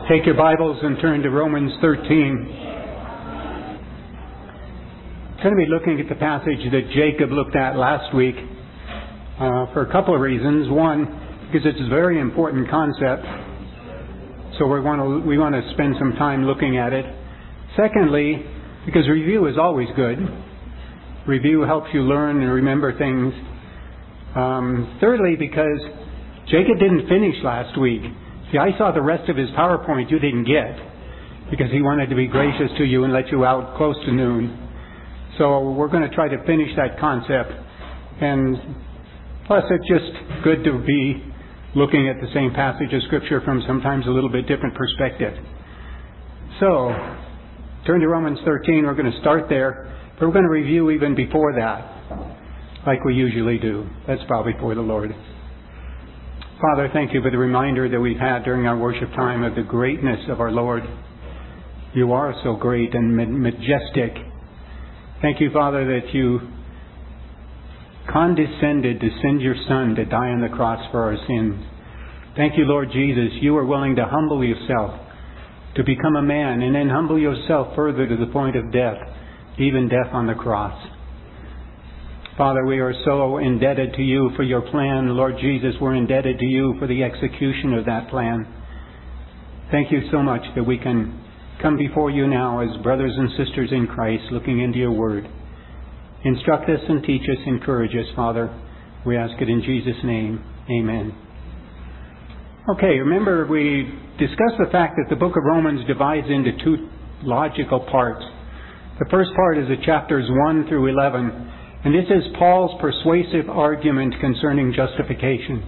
Take your Bibles and turn to Romans 13. I'm going to be looking at the passage that Jacob looked at last week for a couple of reasons. One, because it's a very important concept, so we want to spend some time looking at it. Secondly, because review is always good. Review helps you learn and remember things. Thirdly, because Jacob didn't finish last week. See, I saw the rest of his PowerPoint you didn't get because he wanted to be gracious to you and let you out close to noon. So we're going to try to finish that concept. And plus, it's just good to be looking at the same passage of Scripture from sometimes a little bit different perspective. So, turn to Romans 13. We're going to start there. But we're going to review even before that, like we usually do. Let's bow before the Lord. Father, thank you for the reminder that we've had during our worship time of the greatness of our Lord. You are so great and majestic. Thank you, Father, that you condescended to send your Son to die on the cross for our sins. Thank you, Lord Jesus, you are willing to humble yourself, to become a man, and then humble yourself further to the point of death, even death on the cross. Father, we are so indebted to you for your plan. Lord Jesus, we're indebted to you for the execution of that plan. Thank you so much that we can come before you now as brothers and sisters in Christ, looking into your word. Instruct us and teach us, encourage us, Father. We ask it in Jesus' name. Amen. Okay, remember we discussed the fact that the book of Romans divides into two logical parts. The first part is the chapters 1 through 11. And this is Paul's persuasive argument concerning justification.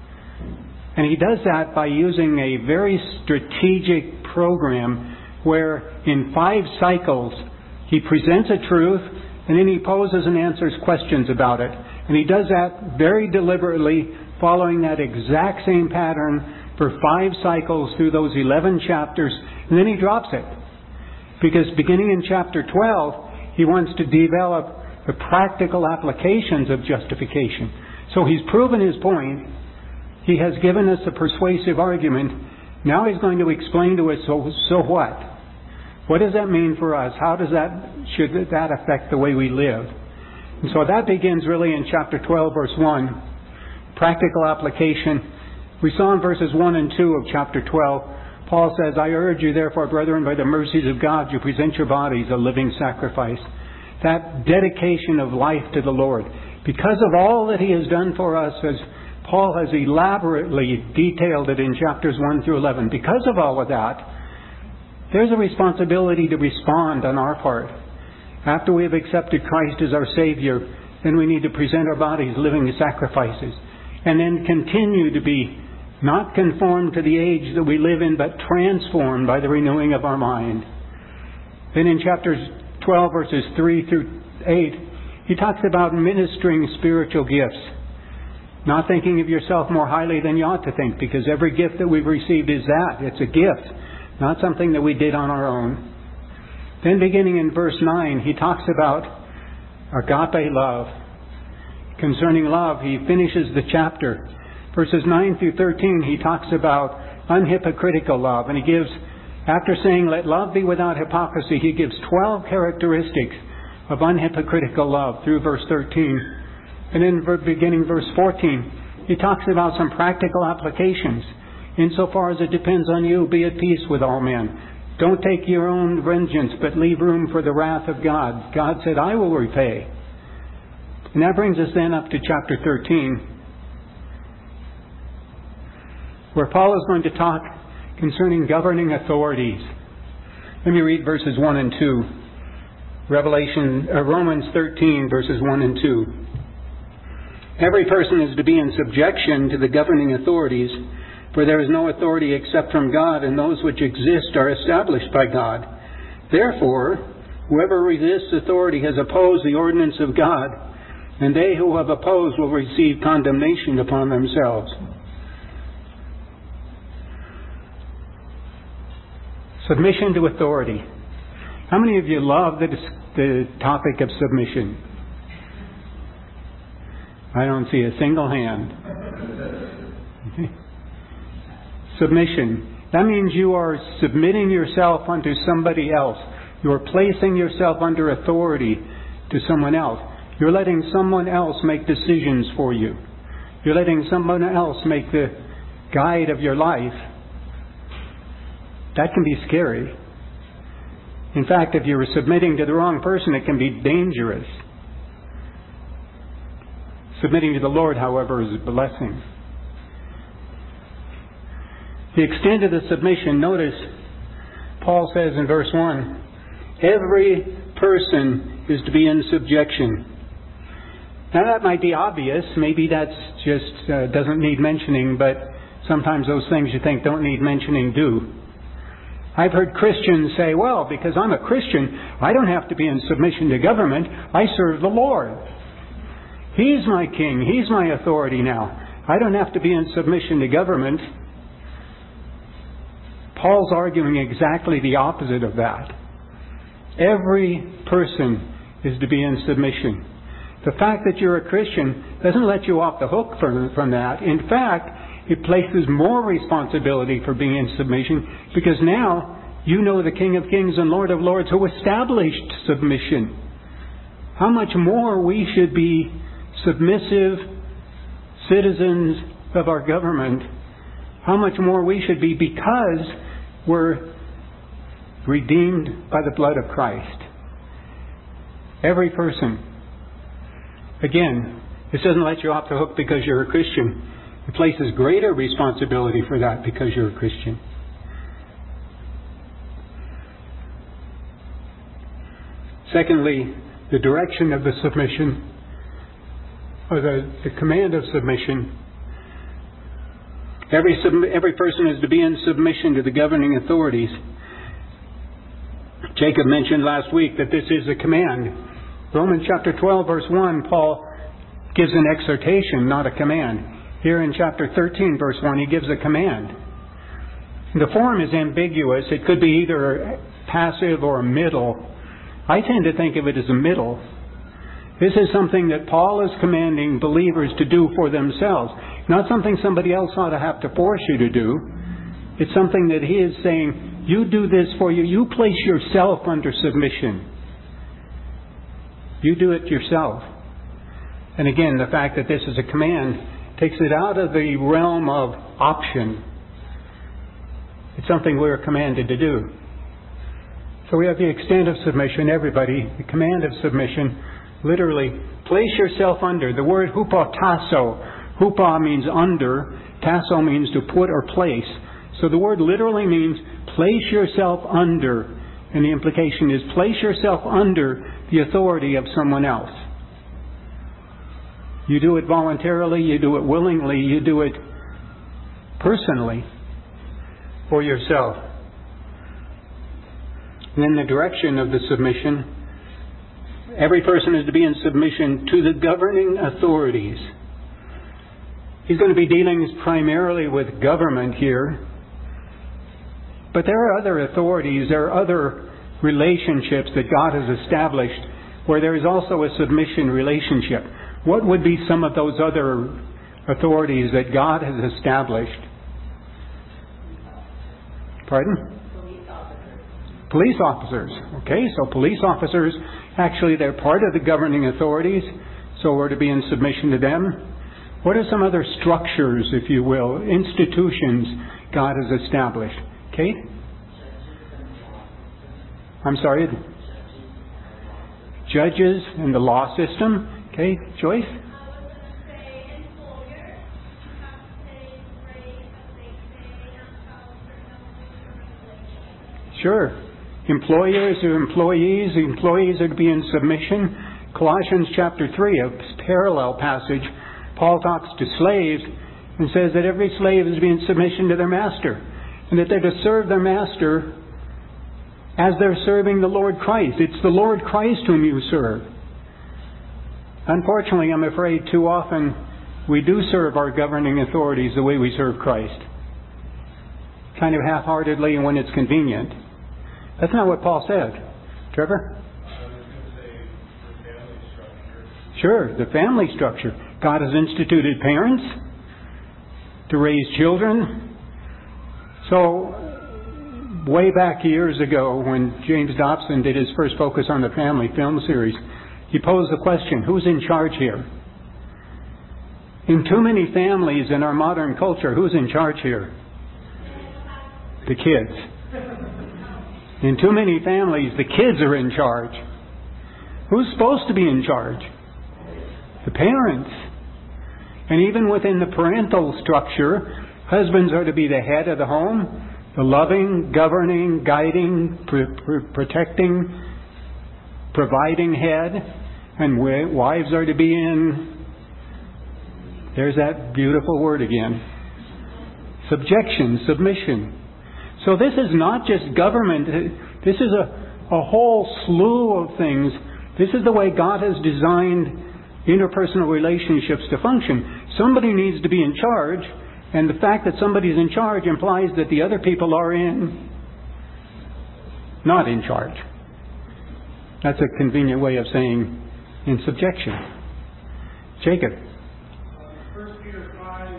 And he does that by using a very strategic program where in 5 cycles he presents a truth and then he poses and answers questions about it. And he does that very deliberately, following that exact same pattern for 5 cycles through those 11 chapters. And then he drops it. Because beginning in chapter 12, he wants to develop the practical applications of justification. So he's proven his point. He has given us a persuasive argument. Now he's going to explain to us, so what? What does that mean for us? Should that affect the way we live? And so that begins really in chapter 12, verse 1. Practical application. We saw in verses 1 and 2 of chapter 12, Paul says, I urge you therefore, brethren, by the mercies of God, you present your bodies a living sacrifice. That dedication of life to the Lord. Because of all that he has done for us, as Paul has elaborately detailed it in chapters 1 through 11, because of all of that, there's a responsibility to respond on our part. After we have accepted Christ as our Savior, then we need to present our bodies living sacrifices. And then continue to be not conformed to the age that we live in, but transformed by the renewing of our mind. Then in chapters 12 verses 3 through 8, he talks about ministering spiritual gifts. Not thinking of yourself more highly than you ought to think, because every gift that we've received is that. It's a gift, not something that we did on our own. Then beginning in verse 9, he talks about agape love. Concerning love, he finishes the chapter. Verses 9 through 13, he talks about unhypocritical love, and he gives, after saying, let love be without hypocrisy, he gives 12 characteristics of unhypocritical love through verse 13. And then beginning verse 14, he talks about some practical applications. Insofar as it depends on you, be at peace with all men. Don't take your own vengeance, but leave room for the wrath of God. God said, I will repay. And that brings us then up to chapter 13, where Paul is going to talk concerning governing authorities. Let me read verses 1 and 2. Romans 13, verses 1 and 2. Every person is to be in subjection to the governing authorities, for there is no authority except from God, and those which exist are established by God. Therefore, whoever resists authority has opposed the ordinance of God, and they who have opposed will receive condemnation upon themselves. Submission to authority. How many of you love the topic of submission? I don't see a single hand. Submission. That means you are submitting yourself unto somebody else. You are placing yourself under authority to someone else. You're letting someone else make decisions for you. You're letting someone else make the guide of your life. That can be scary. In fact, if you're submitting to the wrong person, it can be dangerous. Submitting to the Lord, however, is a blessing. The extent of the submission, notice, Paul says in verse 1, every person is to be in subjection. Now that might be obvious. Maybe that's just doesn't need mentioning, but sometimes those things you think don't need mentioning do. I've heard Christians say, well, because I'm a Christian, I don't have to be in submission to government. I serve the Lord. He's my king. He's my authority now. I don't have to be in submission to government. Paul's arguing exactly the opposite of that. Every person is to be in submission. The fact that you're a Christian doesn't let you off the hook from that. In fact, it places more responsibility for being in submission, because now you know the King of Kings and Lord of Lords who established submission. How much more we should be submissive citizens of our government. How much more we should be, because we're redeemed by the blood of Christ. Every person. Again, this doesn't let you off the hook because you're a Christian. It places greater responsibility for that because you're a Christian. Secondly, the direction of the submission, or the command of submission. Every person is to be in submission to the governing authorities. Jacob mentioned last week that this is a command. Romans chapter 12, verse 1, Paul gives an exhortation, not a command. Here in chapter 13, verse 1, he gives a command. The form is ambiguous. It could be either passive or middle. I tend to think of it as a middle. This is something that Paul is commanding believers to do for themselves. Not something somebody else ought to have to force you to do. It's something that he is saying, you do this for you. You place yourself under submission. You do it yourself. And again, the fact that this is a command takes it out of the realm of option. It's something we're commanded to do. So we have the extent of submission, everybody. The command of submission, literally, place yourself under. The word hupotasso. Hupa means under. Tasso means to put or place. So the word literally means place yourself under. And the implication is place yourself under the authority of someone else. You do it voluntarily, you do it willingly, you do it personally for yourself. And then the direction of the submission. Every person is to be in submission to the governing authorities. He's going to be dealing primarily with government here. But there are other authorities, there are other relationships that God has established where there is also a submission relationship. What would be some of those other authorities that God has established? Pardon? Police officers. Okay, so police officers, actually they're part of the governing authorities, so we're to be in submission to them. What are some other structures, if you will, institutions God has established? Kate? I'm sorry? Judges and the law system. Okay, Joyce? I was going to say employers have to pay rate as they pay and how certain regulations. Sure. Employers or employees are to be in submission. Colossians chapter 3, a parallel passage, Paul talks to slaves and says that every slave is to be in submission to their master, and that they're to serve their master as they're serving the Lord Christ. It's the Lord Christ whom you serve. Unfortunately, I'm afraid too often we do serve our governing authorities the way we serve Christ. Kind of half-heartedly and when it's convenient. That's not what Paul said. Trevor? I was going to say the family structure. Sure, the family structure. God has instituted parents to raise children. So, way back years ago when James Dobson did his first Focus on the Family film series, he posed the question, who's in charge here? In too many families in our modern culture, who's in charge here? The kids. In too many families, the kids are in charge. Who's supposed to be in charge? The parents. And even within the parental structure, husbands are to be the head of the home, the loving, governing, guiding, protecting, providing head, and wives are to be in, there's that beautiful word again, subjection, submission. So this is not just government, this is a whole slew of things. This is the way God has designed interpersonal relationships to function. Somebody needs to be in charge, and the fact that somebody's in charge implies that the other people are not in charge. That's a convenient way of saying in subjection. Jacob. 1 Peter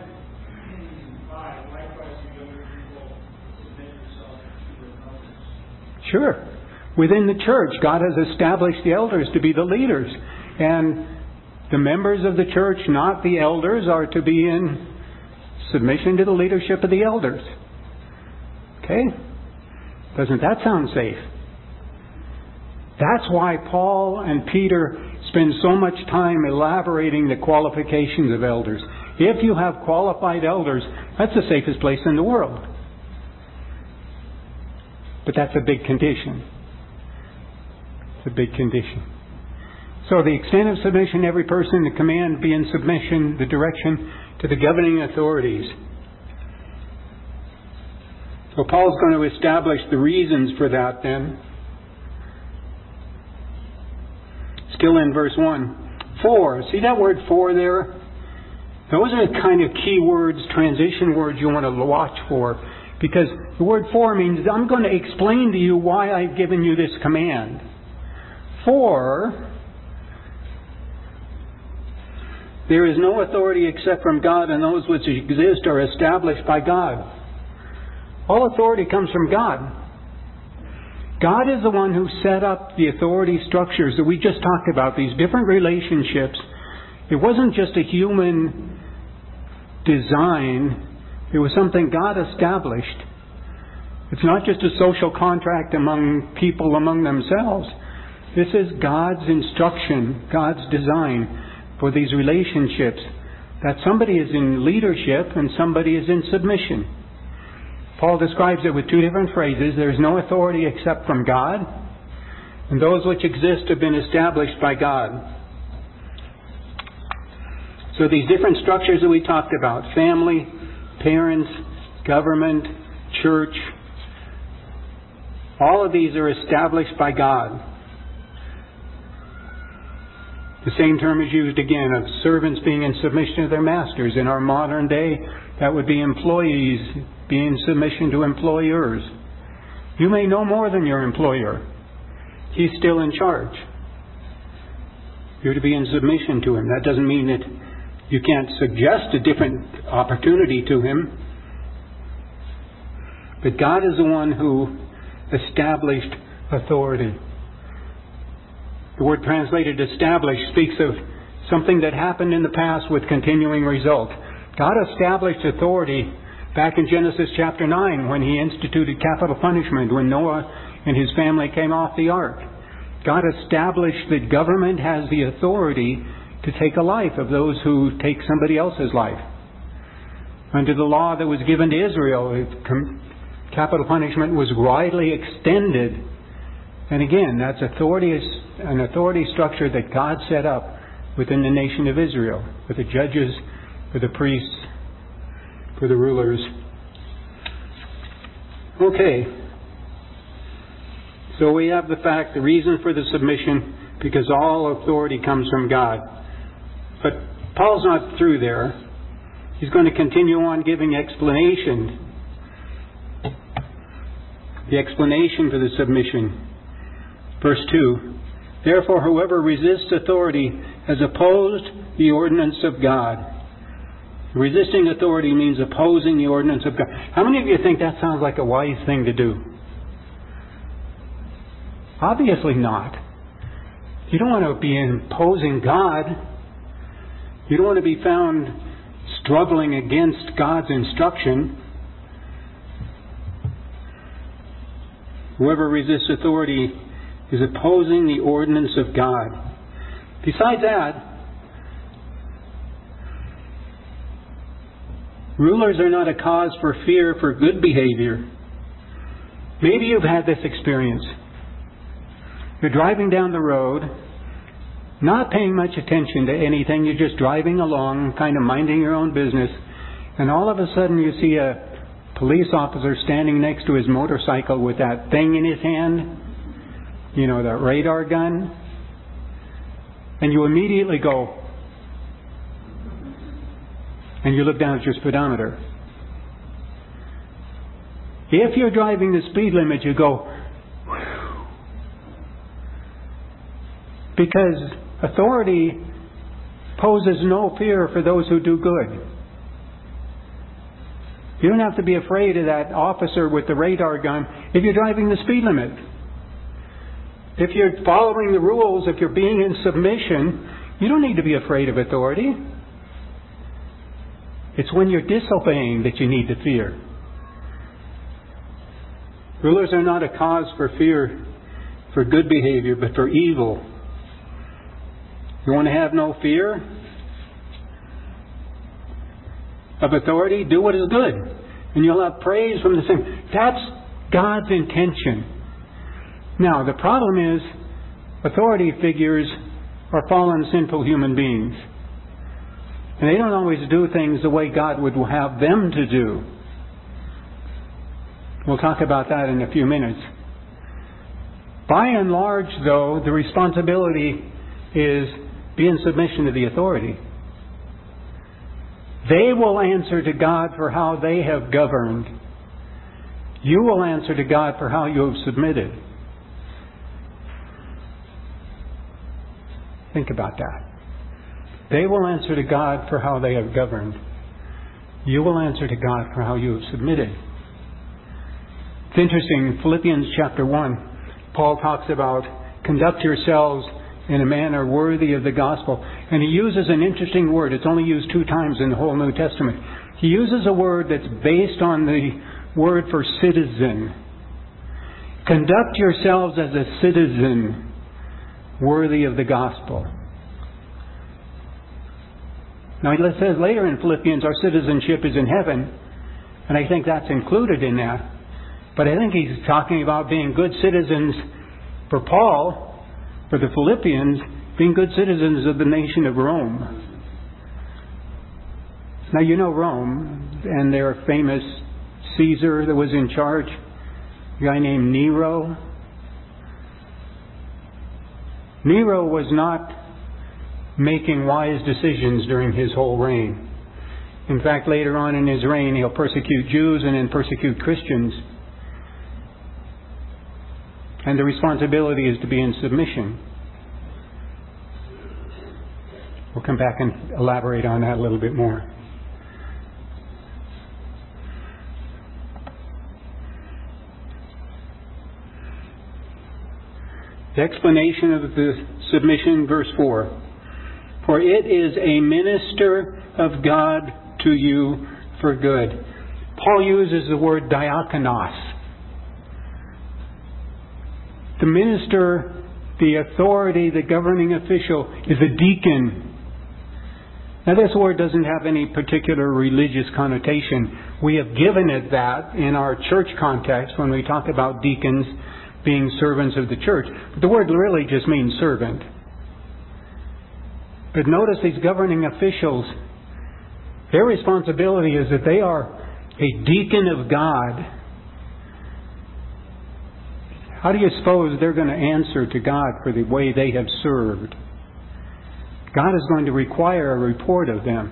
5:5, likewise you younger people, submit yourself to your elders. Sure. Within the church, God has established the elders to be the leaders. And the members of the church, not the elders, are to be in submission to the leadership of the elders. Okay? Doesn't that sound safe? That's why Paul and Peter spend so much time elaborating the qualifications of elders. If you have qualified elders, that's the safest place in the world. But that's a big condition. It's a big condition. So the extent of submission, every person, the command be in submission, the direction to the governing authorities. So Paul's going to establish the reasons for that then. Still in verse 1. For. See that word for there? Those are the kind of key words, transition words you want to watch for. Because the word for means I'm going to explain to you why I've given you this command. For there is no authority except from God, and those which exist are established by God. All authority comes from God. God is the one who set up the authority structures that we just talked about, these different relationships. It wasn't just a human design. It was something God established. It's not just a social contract among people among themselves. This is God's instruction, God's design for these relationships, that somebody is in leadership and somebody is in submission. Paul describes it with two different phrases. There is no authority except from God, and those which exist have been established by God. So these different structures that we talked about, family, parents, government, church, all of these are established by God. The same term is used again of servants being in submission to their masters. In our modern day, that would be employees being in submission to employers. You may know more than your employer. He's still in charge. You're to be in submission to him. That doesn't mean that you can't suggest a different opportunity to him. But God is the one who established authority. The word translated established speaks of something that happened in the past with continuing result. God established authority back in Genesis chapter 9 when he instituted capital punishment when Noah and his family came off the ark. God established that government has the authority to take a life of those who take somebody else's life. Under the law that was given to Israel, capital punishment was widely extended. And again, that's an authority structure that God set up within the nation of Israel, for the judges, for the priests, for the rulers. Okay. So we have the fact, the reason for the submission, because all authority comes from God. But Paul's not through there. He's going to continue on giving explanation. The explanation for the submission. Verse 2. Therefore, whoever resists authority has opposed the ordinance of God, Resisting authority means opposing the ordinance of God. How many of you think that sounds like a wise thing to do? Obviously not. You don't want to be imposing God. You don't want to be found struggling against God's instruction. Whoever resists authority is opposing the ordinance of God. Besides that, rulers are not a cause for fear for good behavior. Maybe you've had this experience. You're driving down the road, not paying much attention to anything. You're just driving along, kind of minding your own business. And all of a sudden you see a police officer standing next to his motorcycle with that thing in his hand. You know, that radar gun. And you immediately go, and you look down at your speedometer. If you're driving the speed limit, you go, whew. Because authority poses no fear for those who do good. You don't have to be afraid of that officer with the radar gun if you're driving the speed limit. If you're following the rules, if you're being in submission, you don't need to be afraid of authority. It's when you're disobeying that you need to fear. Rulers are not a cause for fear for good behavior, but for evil. You want to have no fear of authority? Do what is good, and you'll have praise from the same. That's God's intention. Now, the problem is, authority figures are fallen, sinful human beings. And they don't always do things the way God would have them to do. We'll talk about that in a few minutes. By and large, though, the responsibility is be in submission to the authority. They will answer to God for how they have governed. You will answer to God for how you have submitted. Think about that. They will answer to God for how they have governed. You will answer to God for how you have submitted. It's interesting, in Philippians chapter 1, Paul talks about conduct yourselves in a manner worthy of the gospel. And he uses an interesting word. It's only used 2 times in the whole New Testament. He uses a word that's based on the word for citizen. Conduct yourselves as a citizen worthy of the gospel. Now, it says later in Philippians, our citizenship is in heaven, and I think that's included in that. But I think he's talking about being good citizens for Paul, for the Philippians, being good citizens of the nation of Rome. Now, you know Rome, and their famous Caesar that was in charge, a guy named Nero. Nero was not making wise decisions during his whole reign. In fact, later on in his reign, he'll persecute Jews and then persecute Christians. And the responsibility is to be in submission. We'll come back and elaborate on that a little bit more. The explanation of the submission, verse 4. For it is a minister of God to you for good. Paul uses the word diakonos. The minister, the authority, the governing official is a deacon. Now this word doesn't have any particular religious connotation. We have given it that in our church context when we talk about deacons being servants of the church. But the word really just means servant. But notice these governing officials, their responsibility is that they are a deacon of God. How do you suppose they're going to answer to God for the way they have served? God is going to require a report of them.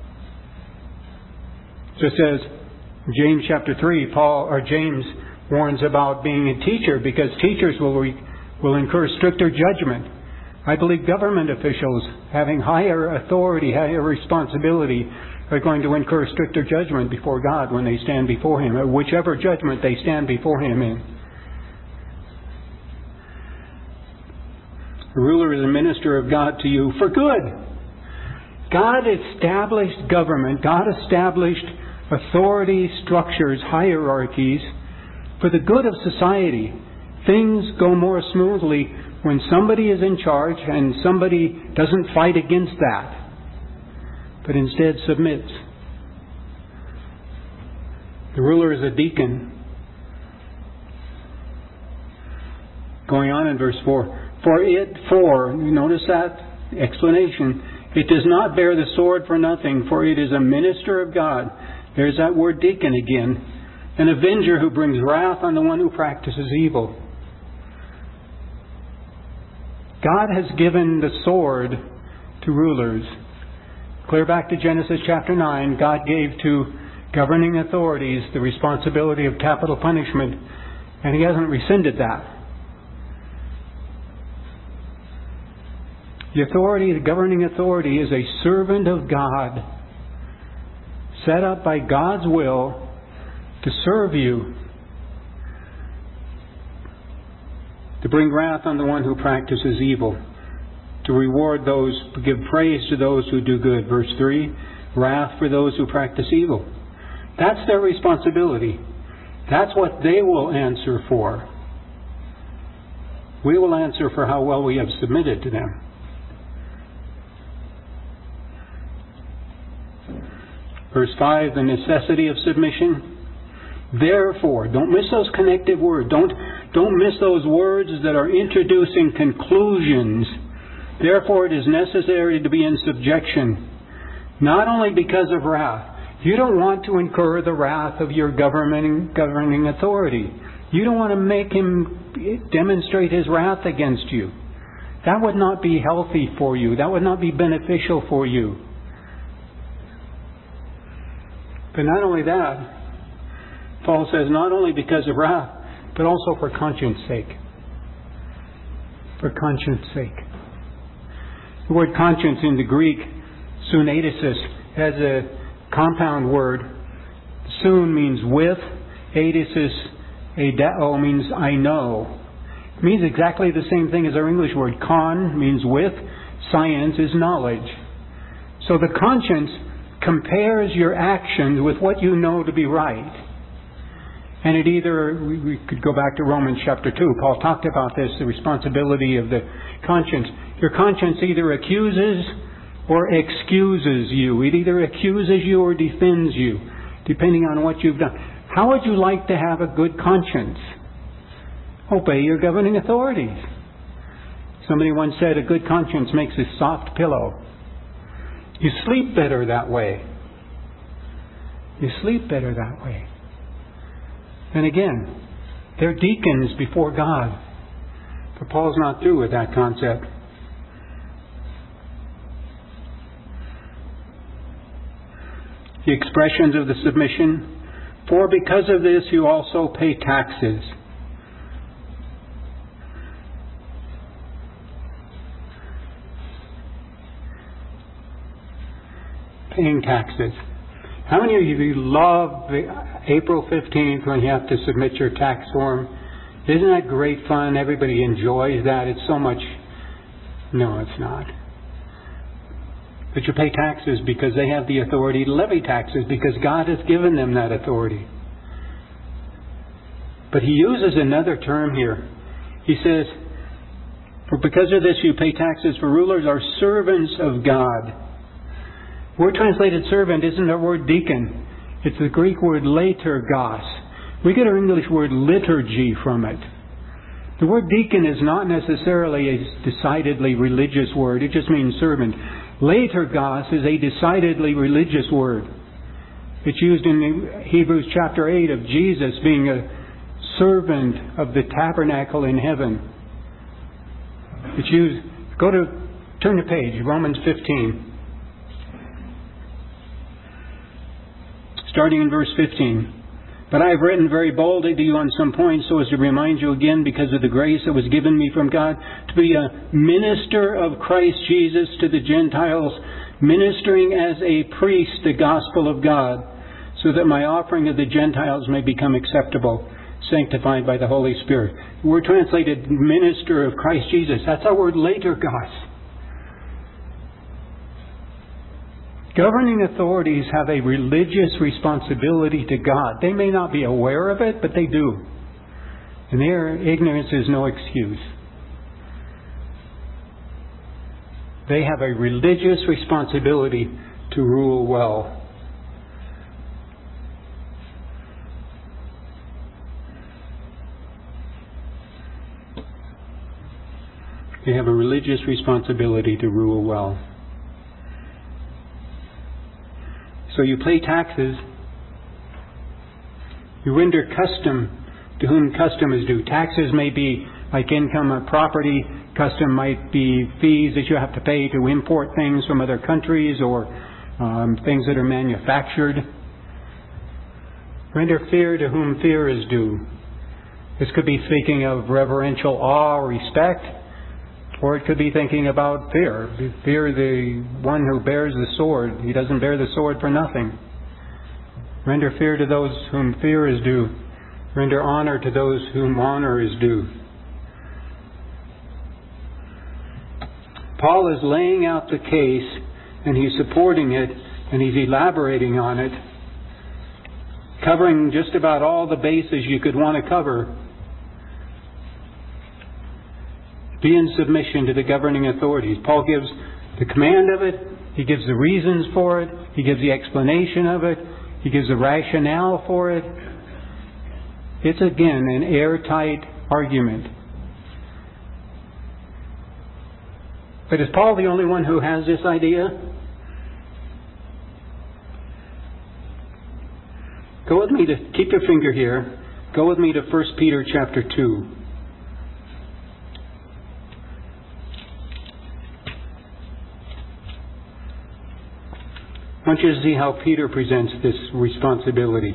Just as James chapter 3, James warns about being a teacher because teachers will incur stricter judgment. I believe government officials having higher authority, higher responsibility, are going to incur stricter judgment before God when they stand before Him, or whichever judgment they stand before Him in. The ruler is a minister of God to you for good. God established government. God established authority structures, hierarchies for the good of society. Things go more smoothly when somebody is in charge and somebody doesn't fight against that, but instead submits. The ruler is a deacon. Going on in verse 4. Notice that explanation. It does not bear the sword for nothing, for it is a minister of God. There's that word deacon again. An avenger who brings wrath on the one who practices evil. God has given the sword to rulers. Clear back to Genesis chapter 9, God gave to governing authorities the responsibility of capital punishment, and He hasn't rescinded that. The governing authority is a servant of God, set up by God's will to serve you, to bring wrath on the one who practices evil, to reward those, to give praise to those who do good. Verse 3, wrath for those who practice evil. That's their responsibility. That's what they will answer for. We will answer for how well we have submitted to them. Verse 5, the necessity of submission. Therefore, don't miss those connective words. Don't miss those words that are introducing conclusions. Therefore, it is necessary to be in subjection, not only because of wrath. You don't want to incur the wrath of your governing authority. You don't want to make him demonstrate his wrath against you. That would not be healthy for you. That would not be beneficial for you. But not only that, Paul says not only because of wrath, but also for conscience sake. For conscience sake. The word conscience in the Greek, suneidesis, has a compound word. Sun means with, eidesis, eideo, means I know. It means exactly the same thing as our English word. Con means with, science is knowledge. So the conscience compares your actions with what you know to be right. And it either, we could go back to Romans chapter 2. Paul talked about this, the responsibility of the conscience. Your conscience either accuses or excuses you. It either accuses you or defends you, depending on what you've done. How would you like to have a good conscience? Obey your governing authorities. Somebody once said a good conscience makes a soft pillow. You sleep better that way. You sleep better that way. And again, they're deacons before God. But Paul's not through with that concept. The expressions of the submission. For because of this you also pay taxes. Paying taxes. How many of you love April 15th when you have to submit your tax form? Isn't that great fun? Everybody enjoys that. It's so much... No, it's not. But you pay taxes because they have the authority to levy taxes because God has given them that authority. But he uses another term here. He says, for because of this you pay taxes, for rulers are servants of God. Word translated servant isn't the word deacon. It's the Greek word liturgos. We get our English word liturgy from it. The word deacon is not necessarily a decidedly religious word. It just means servant. Liturgos is a decidedly religious word. It's used in Hebrews chapter 8 of Jesus being a servant of the tabernacle in heaven. It's used... Turn the page, Romans 15. Starting in verse 15. But I have written very boldly to you on some points so as to remind you again because of the grace that was given me from God to be a minister of Christ Jesus to the Gentiles, ministering as a priest the gospel of God, so that my offering of the Gentiles may become acceptable, sanctified by the Holy Spirit. We're translated minister of Christ Jesus. That's our word liturgos. Governing authorities have a religious responsibility to God. They may not be aware of it, but they do. And their ignorance is no excuse. They have a religious responsibility to rule well. They have a religious responsibility to rule well. So you pay taxes. You render custom to whom custom is due. Taxes may be like income or property. Custom might be fees that you have to pay to import things from other countries or things that are manufactured. Render fear to whom fear is due. This could be speaking of reverential awe or respect, or it could be thinking about fear. Fear the one who bears the sword. He doesn't bear the sword for nothing. Render fear to those whom fear is due. Render honor to those whom honor is due. Paul is laying out the case, and he's supporting it, and he's elaborating on it, covering just about all the bases you could want to cover. Be in submission to the governing authorities. Paul gives the command of it. He gives the reasons for it. He gives the explanation of it. He gives the rationale for it. It's again an airtight argument. But is Paul the only one who has this idea? Go with me to, keep your finger here. Go with me to 1 Peter chapter 2. I want you to see how Peter presents this responsibility.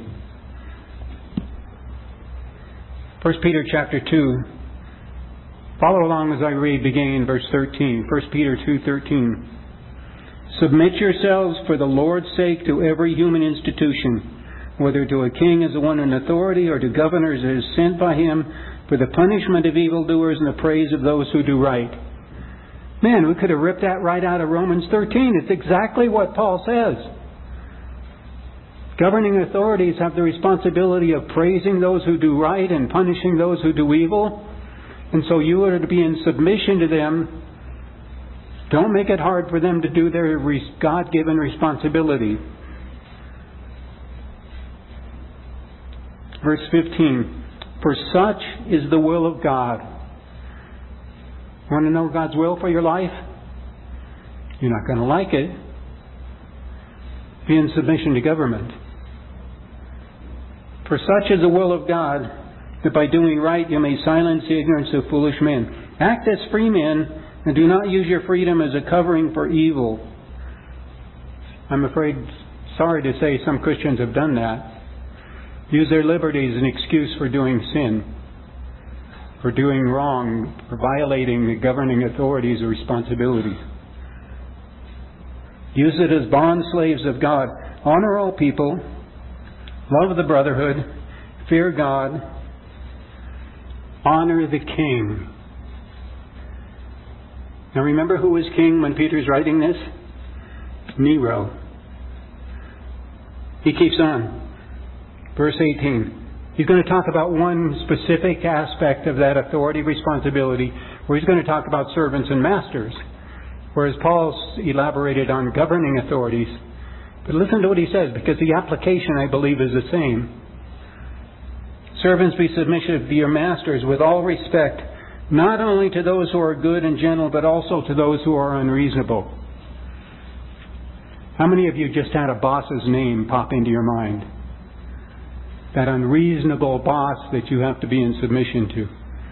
1 Peter chapter 2. Follow along as I read, beginning in verse 13. 1 Peter 2:13. Submit yourselves for the Lord's sake to every human institution, whether to a king as the one in authority or to governors as sent by him, for the punishment of evildoers and the praise of those who do right. Man, we could have ripped that right out of Romans 13. It's exactly what Paul says. Governing authorities have the responsibility of praising those who do right and punishing those who do evil. And so you are to be in submission to them. Don't make it hard for them to do their God-given responsibility. Verse 15. For such is the will of God. Want to know God's will for your life? You're not going to like it. Be in submission to government. For such is the will of God, that by doing right you may silence the ignorance of foolish men. Act as free men, and do not use your freedom as a covering for evil. I'm afraid, sorry to say, some Christians have done that. Use their liberty as an excuse for doing sin, for doing wrong, for violating the governing authorities' responsibilities. Use it as bond slaves of God. Honor all people. Love the brotherhood. Fear God. Honor the king. Now remember who was king when Peter's writing this? Nero. He keeps on. Verse 18. He's going to talk about one specific aspect of that authority responsibility, where he's going to talk about servants and masters, whereas Paul's elaborated on governing authorities. But listen to what he says, because the application, I believe, is the same. Servants, be submissive to your masters with all respect, not only to those who are good and gentle, but also to those who are unreasonable. How many of you just had a boss's name pop into your mind? That unreasonable boss that you have to be in submission to.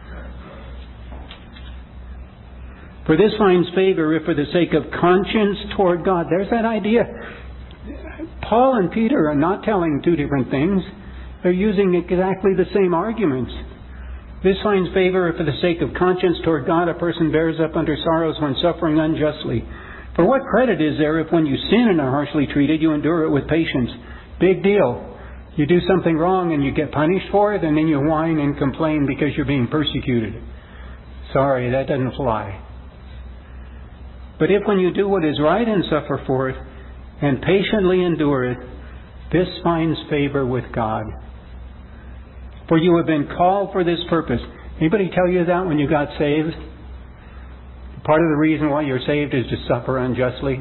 For this finds favor if for the sake of conscience toward God. There's that idea. Paul and Peter are not telling two different things. They're using exactly the same arguments. This finds favor if for the sake of conscience toward God a person bears up under sorrows when suffering unjustly. For what credit is there if when you sin and are harshly treated, you endure it with patience? Big deal. You do something wrong and you get punished for it, and then you whine and complain because you're being persecuted. Sorry, that doesn't fly. But if when you do what is right and suffer for it, and patiently endure it, this finds favor with God. For you have been called for this purpose. Anybody tell you that when you got saved? Part of the reason why you're saved is to suffer unjustly.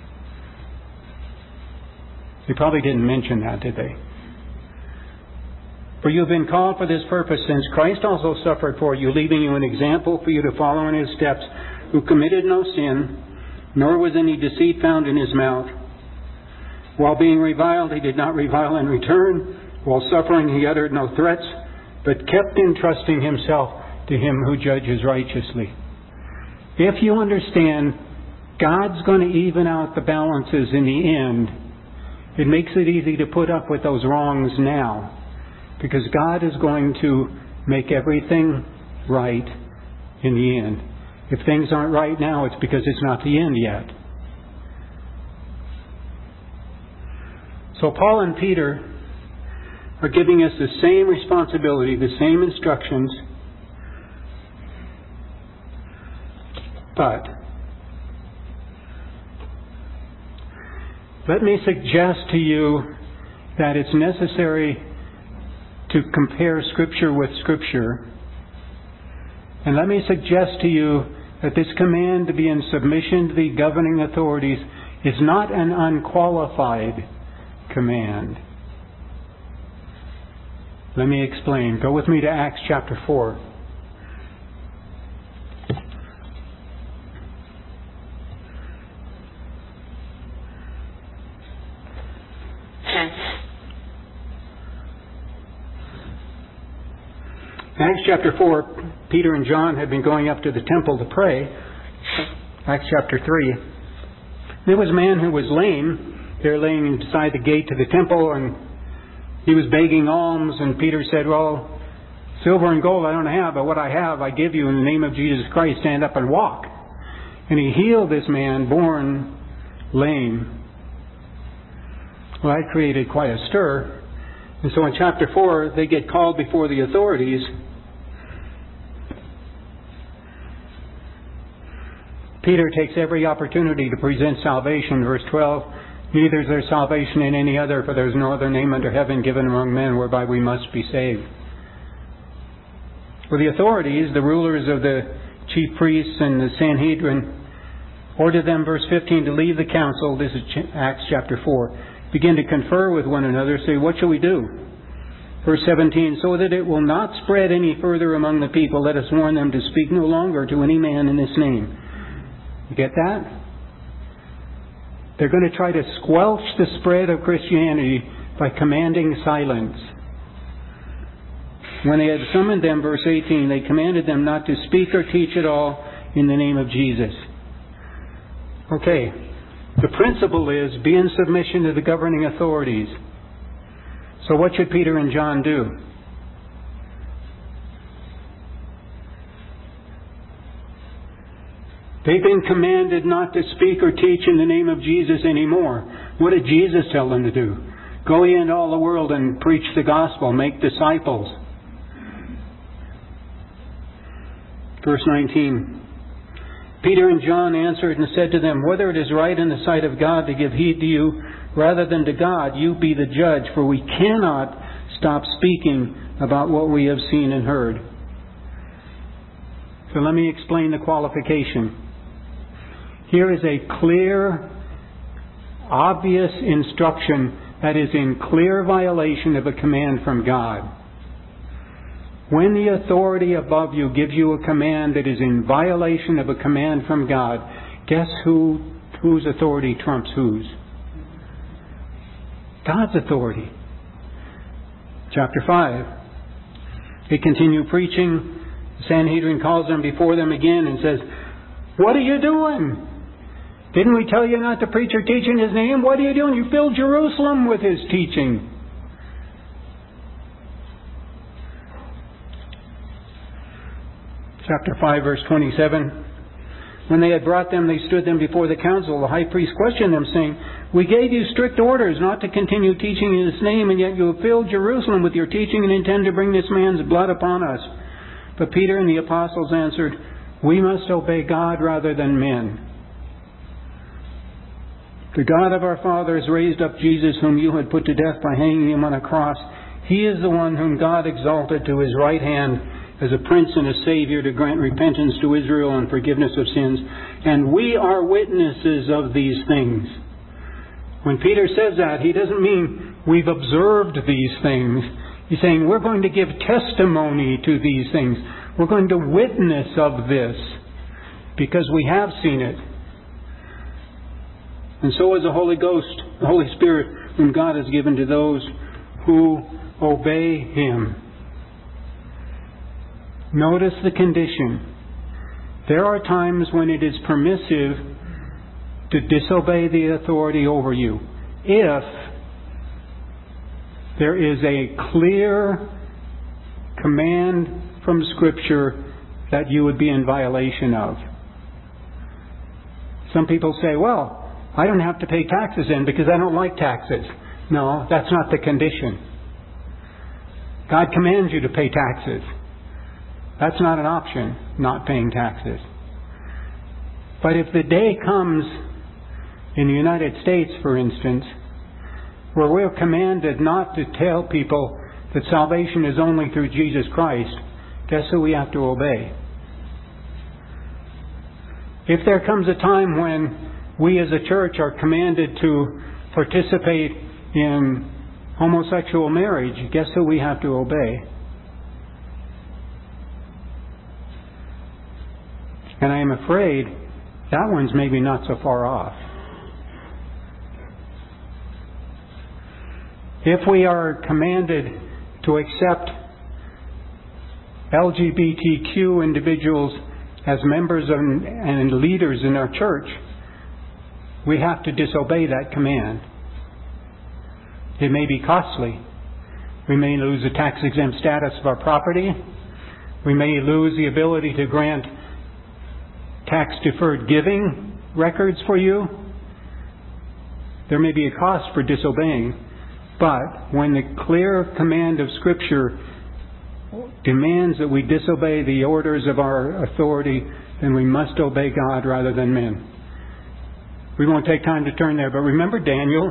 They probably didn't mention that, did they? For you have been called for this purpose, since Christ also suffered for you, leaving you an example for you to follow in His steps, who committed no sin, nor was any deceit found in His mouth. While being reviled, He did not revile in return. While suffering, He uttered no threats, but kept entrusting Himself to Him who judges righteously. If you understand God's going to even out the balances in the end, it makes it easy to put up with those wrongs now, because God is going to make everything right in the end. If things aren't right now, it's because it's not the end yet. So Paul and Peter are giving us the same responsibility, the same instructions, but let me suggest to you that it's necessary to compare Scripture with Scripture. And let me suggest to you that this command to be in submission to the governing authorities is not an unqualified command. Let me explain. Go with me to Acts chapter 4. Acts chapter 4, Peter and John had been going up to the temple to pray. Acts chapter 3. There was a man who was lame. They were laying beside the gate to the temple, and he was begging alms, and Peter said, well, silver and gold I don't have, but what I have I give you in the name of Jesus Christ. Stand up and walk. And he healed this man born lame. Well, that created quite a stir. And so in chapter 4, they get called before the authorities. Peter takes every opportunity to present salvation. Verse 12, neither is there salvation in any other, for there is no other name under heaven given among men whereby we must be saved. For the authorities, the rulers of the chief priests and the Sanhedrin, ordered them, verse 15, to leave the council. This is Acts chapter 4. Begin to confer with one another, say, what shall we do? Verse 17, so that it will not spread any further among the people, let us warn them to speak no longer to any man in this name. You get that? They're going to try to squelch the spread of Christianity by commanding silence. When they had summoned them, verse 18, they commanded them not to speak or teach at all in the name of Jesus. Okay, the principle is be in submission to the governing authorities. So what should Peter and John do? They've been commanded not to speak or teach in the name of Jesus anymore. What did Jesus tell them to do? Go ye into all the world and preach the gospel, make disciples. Verse 19. Peter and John answered and said to them, whether it is right in the sight of God to give heed to you rather than to God, you be the judge, for we cannot stop speaking about what we have seen and heard. So let me explain the qualification. Here is a clear, obvious instruction that is in clear violation of a command from God. When the authority above you gives you a command that is in violation of a command from God, guess whose authority trumps whose? God's authority. Chapter 5. They continue preaching. The Sanhedrin calls them before them again and says, what are you doing? Didn't we tell you not to preach or teach in His name? What are you doing? You filled Jerusalem with His teaching. Chapter 5, verse 27. When they had brought them, they stood them before the council. The high priest questioned them, saying, "We gave you strict orders not to continue teaching in His name, and yet you have filled Jerusalem with your teaching and intend to bring this man's blood upon us." But Peter and the apostles answered, "We must obey God rather than men. The God of our fathers raised up Jesus, whom you had put to death by hanging Him on a cross. He is the one whom God exalted to His right hand as a prince and a savior to grant repentance to Israel and forgiveness of sins. And we are witnesses of these things." When Peter says that, he doesn't mean we've observed these things. He's saying we're going to give testimony to these things. We're going to witness of this because we have seen it. And so is the Holy Ghost, the Holy Spirit, whom God has given to those who obey Him. Notice the condition. There are times when it is permissive to disobey the authority over you if there is a clear command from Scripture that you would be in violation of. Some people say, "Well, I don't have to pay taxes then because I don't like taxes." No, that's not the condition. God commands you to pay taxes. That's not an option, not paying taxes. But if the day comes in the United States, for instance, where we're commanded not to tell people that salvation is only through Jesus Christ, guess who we have to obey? If there comes a time when we as a church are commanded to participate in homosexual marriage, guess who we have to obey? And I am afraid that one's maybe not so far off. If we are commanded to accept LGBTQ individuals as members and leaders in our church, we have to disobey that command. It may be costly. We may lose the tax-exempt status of our property. We may lose the ability to grant tax-deferred giving records for you. There may be a cost for disobeying. But when the clear command of Scripture demands that we disobey the orders of our authority, then we must obey God rather than men. We won't take time to turn there, but remember Daniel.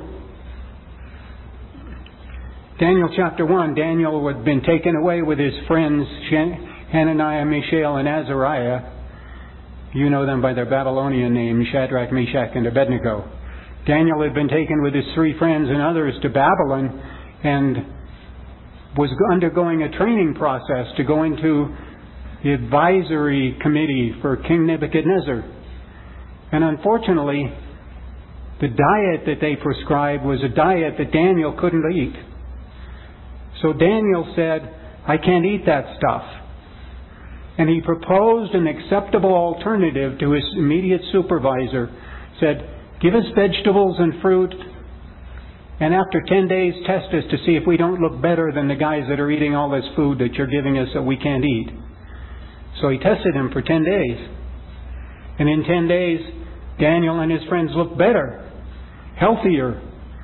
Daniel chapter 1. Daniel had been taken away with his friends Hananiah, Mishael, and Azariah. You know them by their Babylonian names, Shadrach, Meshach, and Abednego. Daniel had been taken with his three friends and others to Babylon and was undergoing a training process to go into the advisory committee for King Nebuchadnezzar. And unfortunately, the diet that they prescribed was a diet that Daniel couldn't eat. So Daniel said, "I can't eat that stuff." And he proposed an acceptable alternative to his immediate supervisor. Said, "Give us vegetables and fruit, and after 10 days test us to see if we don't look better than the guys that are eating all this food that you're giving us that we can't eat." So he tested him for 10 days. And in 10 days, Daniel and his friends looked better, healthier.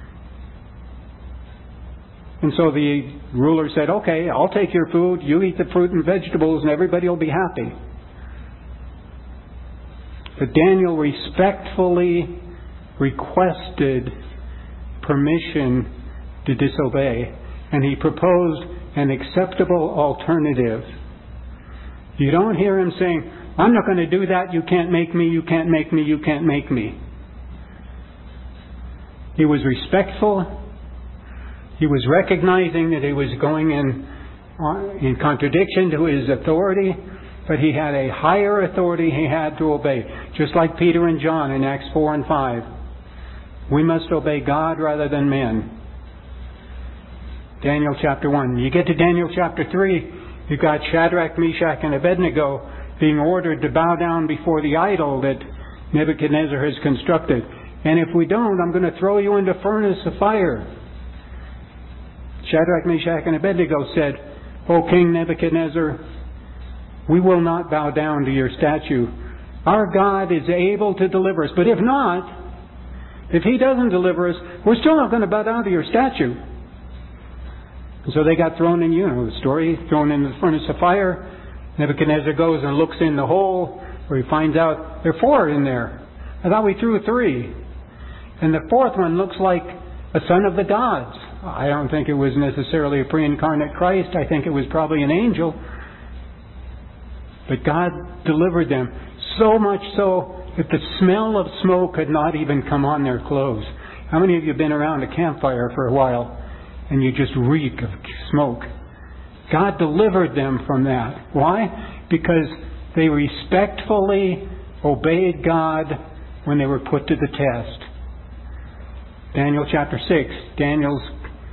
And so the ruler said, "Okay, I'll take your food, you eat the fruit and vegetables, and everybody will be happy." But Daniel respectfully requested permission to disobey, and he proposed an acceptable alternative. You don't hear him saying, "I'm not going to do that, you can't make me, you can't make me, you can't make me." He was respectful. He was recognizing that he was going in contradiction to his authority, but he had a higher authority he had to obey. Just like Peter and John in Acts 4 and 5. We must obey God rather than men. Daniel chapter 1. You get to Daniel chapter 3, you've got Shadrach, Meshach, and Abednego being ordered to bow down before the idol that Nebuchadnezzar has constructed. "And if we don't, I'm going to throw you into a furnace of fire." Shadrach, Meshach, and Abednego said, "O King Nebuchadnezzar, we will not bow down to your statue, Our God is able to deliver us. But if not, if He doesn't deliver us, we're still not going to bow down to your statue. And so they got thrown in, the story, thrown in the furnace of fire. Nebuchadnezzar goes and looks in the hole where he finds out there are 4 in there. I thought we threw 3. And the 4th one looks like a son of the gods. I don't think it was necessarily a pre-incarnate Christ. I think it was probably an angel. But God delivered them, so much so that the smell of smoke could not even come on their clothes. How many of you have been around a campfire for a while and you just reek of smoke? God delivered them from that. Why? Because they respectfully obeyed God when they were put to the test. Daniel chapter 6, Daniel's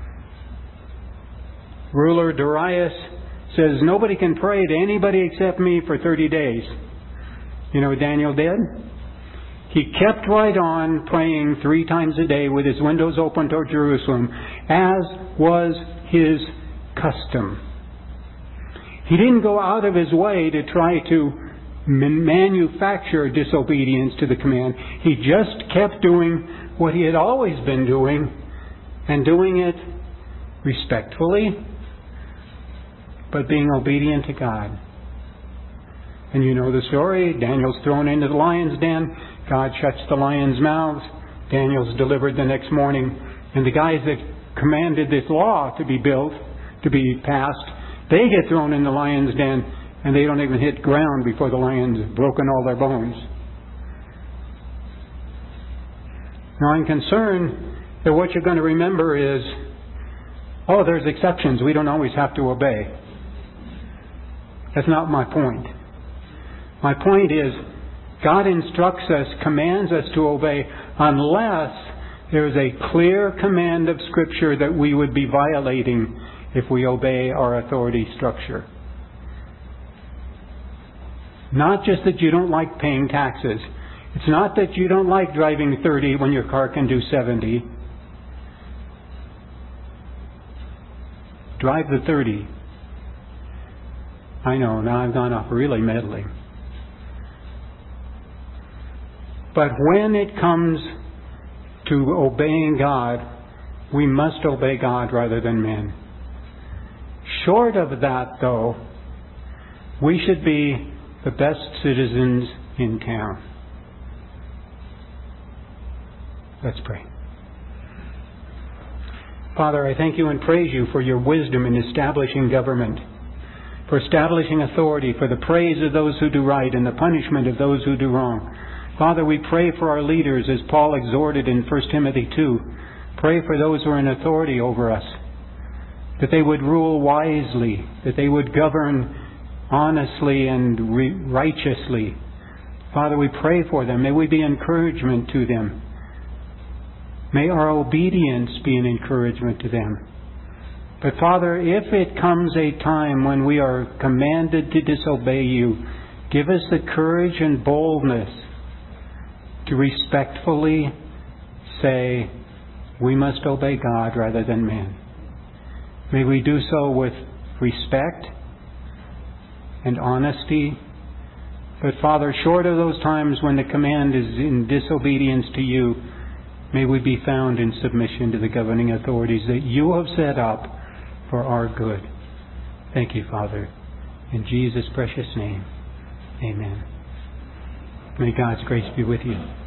ruler Darius says, nobody can pray to anybody except me for 30 days. You know what Daniel did? He kept right on praying 3 times a day with his windows open toward Jerusalem, as was his custom. He didn't go out of his way to try to manufacture disobedience to the command. He just kept doing what he had always been doing, and doing it respectfully, but being obedient to God. And you know the story. Daniel's thrown into the lion's den. God shuts the lion's mouths. Daniel's delivered the next morning. And the guys that commanded this law to be built, to be passed, they get thrown in the lion's den, and they don't even hit ground before the lion's broken all their bones. Now I'm concerned that what you're going to remember is, there's exceptions. We don't always have to obey. That's not my point. My point is, God instructs us, commands us to obey, unless there is a clear command of Scripture that we would be violating if we obey our authority structure. Not just that you don't like paying taxes. It's not that you don't like driving 30 when your car can do 70. Drive the 30. I know, now I've gone off really meddling. But when it comes to obeying God, we must obey God rather than men. Short of that, though, we should be the best citizens in town. Let's pray. Father, I thank you and praise you for your wisdom in establishing government, for establishing authority, for the praise of those who do right and the punishment of those who do wrong. Father, we pray for our leaders as Paul exhorted in 1 Timothy 2. Pray for those who are in authority over us, that they would rule wisely, that they would govern honestly and righteously. Father, we pray for them. May we be encouragement to them. May our obedience be an encouragement to them. But Father, if it comes a time when we are commanded to disobey you, give us the courage and boldness to respectfully say, we must obey God rather than men. May we do so with respect and honesty. But Father, short of those times when the command is in disobedience to you, may we be found in submission to the governing authorities that you have set up for our good. Thank you, Father. In Jesus' precious name, amen. May God's grace be with you.